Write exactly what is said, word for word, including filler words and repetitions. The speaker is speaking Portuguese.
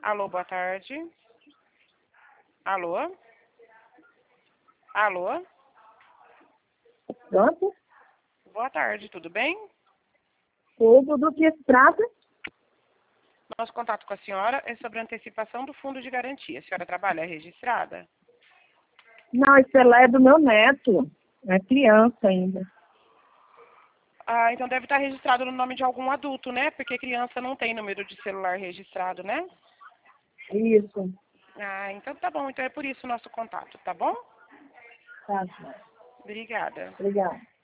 Alô, boa tarde. Alô? Alô? Pronto? Boa tarde, tudo bem? Tudo do que se trata? Nosso contato com a senhora é sobre a antecipação do fundo de garantia. A senhora trabalha registrada? Não, esse celular é do meu neto. É criança ainda. Ah, então deve estar registrado no nome de algum adulto, né? Porque criança não tem número de celular registrado, né? Isso. Ah, então tá bom. Então é por isso o nosso contato, tá bom? Tá, tá. Obrigada. Obrigada.